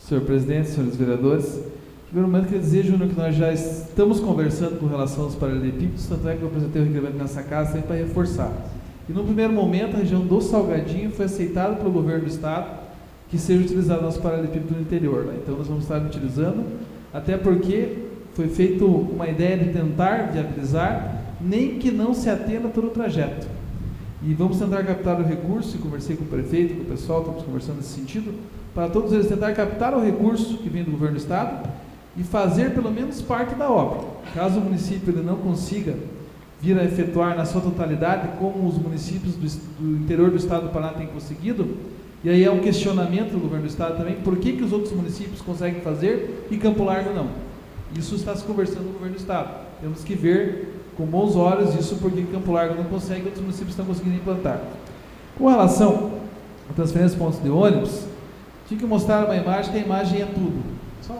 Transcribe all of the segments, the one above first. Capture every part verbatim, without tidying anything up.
senhor presidente, senhores vereadores. Em primeiro momento, queria dizer, Júnior, que nós já estamos conversando com relação aos paralelepípedos, tanto é que eu apresentei o requerimento nessa casa sempre para reforçar. E no primeiro momento, a região do Salgadinho foi aceitada pelo governo do estado que seja utilizado nosso paralelepípedo no interior. Né? Então, nós vamos estar utilizando, até porque foi feita uma ideia de tentar viabilizar, nem que não se atenda todo o trajeto. E vamos tentar captar o recurso, e conversei com o prefeito, com o pessoal, estamos conversando nesse sentido, para todos eles tentar captar o recurso que vem do governo do estado e fazer pelo menos parte da obra. Caso o município ele não consiga vir a efetuar na sua totalidade, como os municípios do, do interior do estado do Paraná têm conseguido, e aí é um questionamento do governo do estado também, por que, que os outros municípios conseguem fazer e Campo Largo não? Isso está se conversando no governo do estado. Temos que ver com bons olhos isso, porque Campo Largo não consegue, outros municípios estão conseguindo implantar. Com relação à transferência de pontos de ônibus, tinha que mostrar uma imagem, que a imagem é tudo. Só.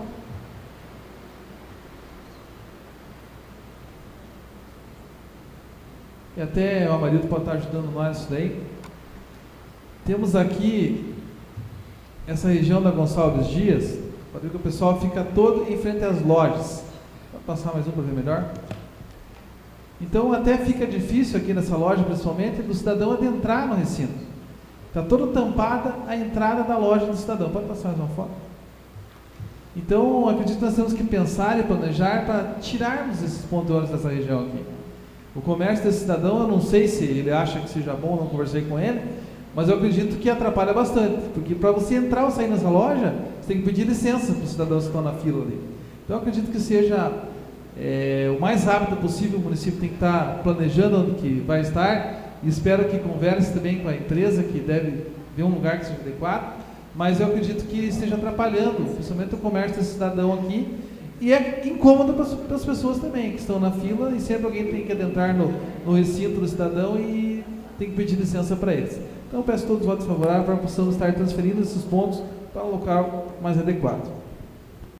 E até o Amarildo pode estar ajudando nós nisso daí. Temos aqui essa região da Gonçalves Dias, pode ver que o pessoal fica todo em frente às lojas. Vou passar mais um para ver melhor. Então até fica difícil aqui nessa loja, principalmente, do cidadão adentrar no recinto. Está toda tampada a entrada da loja do cidadão. Pode passar mais uma foto? Então, acredito que nós temos que pensar e planejar para tirarmos esses pontos de ônibus dessa região aqui. O comércio desse cidadão, eu não sei se ele acha que seja bom, não conversei com ele, mas eu acredito que atrapalha bastante, porque para você entrar ou sair nessa loja, você tem que pedir licença para os cidadãos que estão na fila ali. Então, eu acredito que seja é, o mais rápido possível, o município tem que estar planejando onde que vai estar, e espero que converse também com a empresa, que deve ver um lugar que seja adequado, mas eu acredito que esteja atrapalhando, principalmente o comércio desse cidadão aqui, e é incômodo para as pessoas também, que estão na fila, e sempre alguém tem que adentrar no, no recinto do cidadão e tem que pedir licença para eles. Então, eu peço todos os votos favoráveis para que possamos estar transferindo esses pontos para um local mais adequado.